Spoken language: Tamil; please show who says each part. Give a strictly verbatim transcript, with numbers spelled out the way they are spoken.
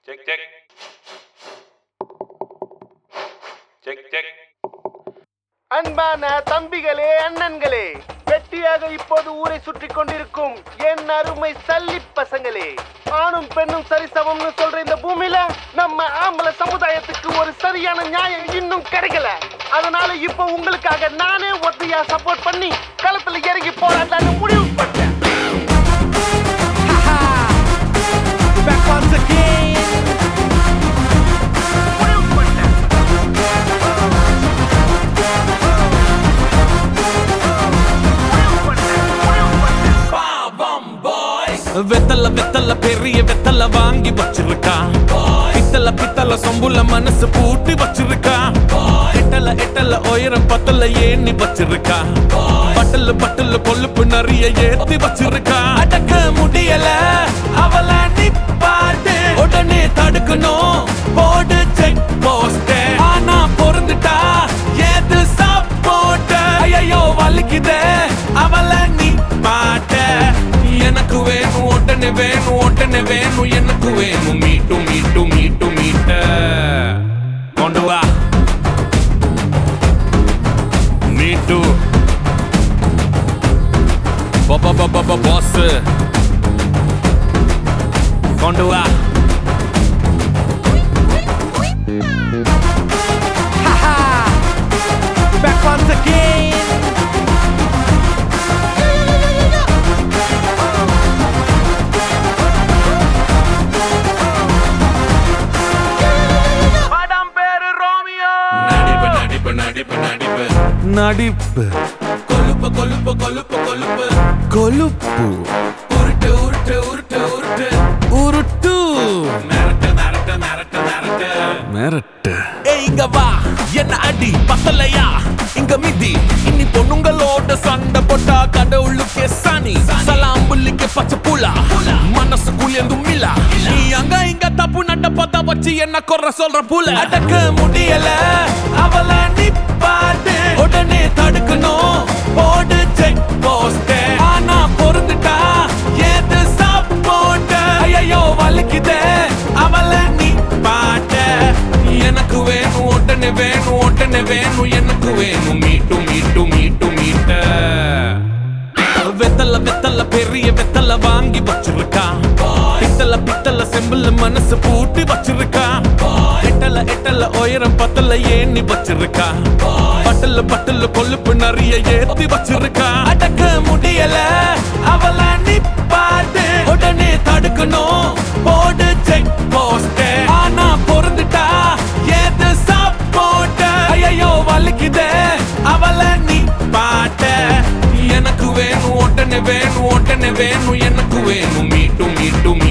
Speaker 1: Check check check check.
Speaker 2: அன்பான தம்பிகளே, அண்ணன்களே, வெட்டியாக இப்போது ஊரை சுற்றி கொண்டிருக்கும் என் அருமை சல்லி பசங்களே, ஆணும் பெண்ணும் சரிசமம்னு சொல்ற இந்த பூமியில நம்ம ஆம்பளை சமுதாயத்துக்கு ஒரு சரியான நியாயம் இன்னும் கிடைக்கல. அதனால இப்ப உங்களுக்காக நானே ஒத்தையா சப்போர்ட் பண்ணி களத்துல இறங்கி போராடலான்னு முடிவு பண்ணேன். Back once again.
Speaker 3: வெத்தல வெத்தல பெரிய வெத்தல வாங்கி வச்சிருக்கா, பித்தல பித்தல சொம்புல மனசு பூட்டி வச்சிருக்கா, எட்டல எட்டல உயரம் பத்தல ஏணி வச்சிருக்கா, பட்டல பட்டல கொழுப்பு நிறைய ஏத்தி வச்சிருக்கா. அடக்க முடியல அவள நிப்பாட்டு, உடனே தடுக்கணும் போடு செக் போஸ்ட். ஆனா பொருந்துட்டா ஏது சப்போர்ட், ஐயோ வலிக்குதே அவள நிப்பாட்ட. எனக்கு வேணும் உடனே வேணும் உடனே வேணும் எனக்கு வேணும் மீட்டு மீட்டு மீட்டு மீட்ட கொண்டு வா மீட்டு பாபா பாபா பாஸ் கொண்டு வா.
Speaker 2: Back once again.
Speaker 3: நடிப்பு கொழுப்பு கொழுப்பு கொழுப்பு கொழுப்பு கொழுப்பு உருட்டு உருட்டு உருட்டு உருட்டு உருட்டு மிரட்டு மிரட்டு மிரட்டு மிரட்டு மிரட்டு. ஏய் இங்க வா என்ன அடி பத்தலையா இங்க மிதி, இன்னி பொண்ணுங்களோட சண்டை போட்டா கடவுளுக்கே சாணி. சலாம் புள்ளிக்கு பச்சை புலா மனசு குளியந்து மிலா, நீ அங்க இங்க தப்பு நட்ட பார்த்தா வச்சு என்ன குறை சொல்ற புல. அடக்க முடியல அவள நிப்பாட்டு, உடனே தடுக்கணும் போடு செக் போஸ்ட். ஆனா பொருந்துட்டா ஏது சப்போர்ட், ஐயோ வலிக்குதே அவள நிப்பாட்ட. எனக்கு வேணும் உடனே வேணும் உடனே வேணும் எனக்கு வேணும் மீட்டு மீட்டு மீட்டு மீட்ட. வெத்தல வெத்தல பெரிய வெத்தல வாங்கி வச்சிருக்கா, பித்தல பித்தல செம்புல மனசு பூட்டி வச்சிருக்கா, எட்டல எட்டல உயரம் பத்தல ஏணி வச்சிருக்கா, பட்டல பட்டல கொழுப்பு நிறைய ஏத்தி வச்சிருக்கா. அடக்க முடியல அவள நிப்பாட்டு, உடனே தடுக்கணும் போடு செக் போஸ்ட். ஆனா பொருந்துட்டா ஏது சப்போர்ட், ஐயோ வலிக்குதே அவள நிப்பாட்ட. எனக்கு வேணும் உடனே வேணும் உடனே வேணும் எனக்கு வேணும் மீட்டு மீட்டு